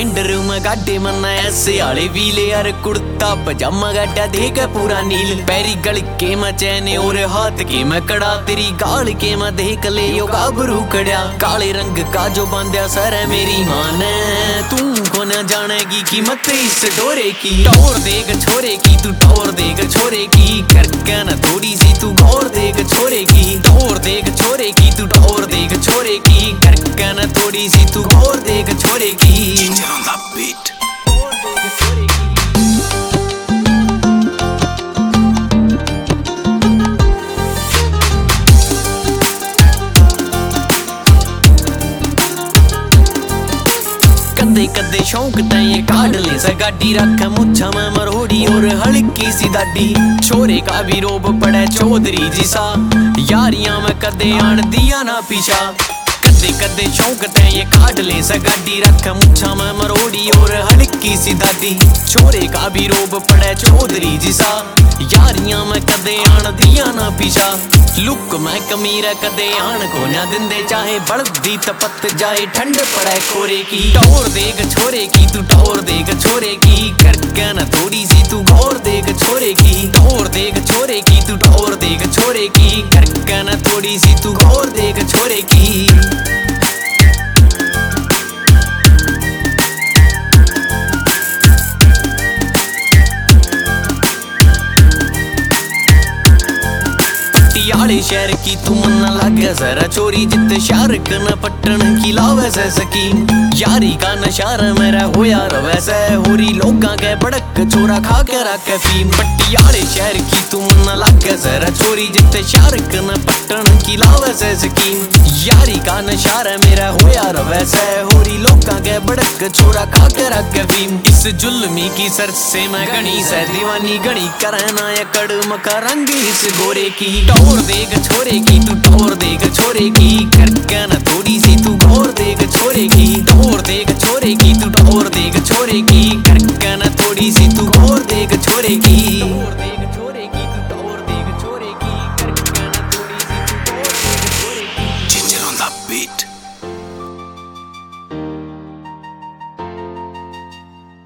under में गाडे मना ऐसे आले वीले यार कुर्ता पजामा गाडा देगा पूरा नील पैरी गल के मैं चैने और हाथ के मैं कड़ा तेरी गाल के मैं देख ले यो गाबरू कड़ा काले रंग का जो बांधा सर है मेरी मां ने तू को न जानेगी कीमत इस डोरे की टोर देग छोरे की तू टोर देग छोरे की करके न थोड़ी सी तू गौर देग छोरे की टोर देग छोरे की तू टोर देग छोरे की करके न थोड़ी सी तू गौर देग छोरे की कदे कदे शौक तय काढ़ ले सगाडी रख मुच्छा में मरोड़ी और हल्की सी दाढ़ी छोरे का भी रोब पड़े चौधरी जिसा यारियां में कदे आन दिया ना पीछा कदे कदे शौक तय काढ़ ले सगाडी रख मुच्छा में मरोड़ी और हल्की सी दाढ़ी छोरे का भी रोब पड़े चौधरी जिसा यारियां में कदे आन दिया ना पीछा लुक मैं कमीरा कदे आन को ना दिंदे चाहे बढ़दी तपत जाए ठंड पड़े कोरे की टोर देग छोरे की तू टोर देग छोरे की करके न थोड़ी सी तू गौर देग छोरे की टोर देग छोरे की तू टोर देग छोरे की करके न थोड़ी सी तू गौर देग छोरे की पटियाले शहर की तू मन लागे जरा चोरी जित शारक न पट्टन की लावे से सकीन यारी का नशार मेरा हो यार वैसे होरी लोगा के बड़क चोरा खा के रखे फीम पटियाले शहर की तू मन लागे जरा चोरी जित शारक न पट्टन की लावे से सकीन यारी का नशार मेरा हो यार वैसे होरी लोगा के बड़क चोरा खा के रखे फीम इस जुल्मी की सर से मैं गणी से दीवानी गणी करना या कड़ मका रंग इस गोरे की टोर देग छोरे की तू टोर देग छोरे की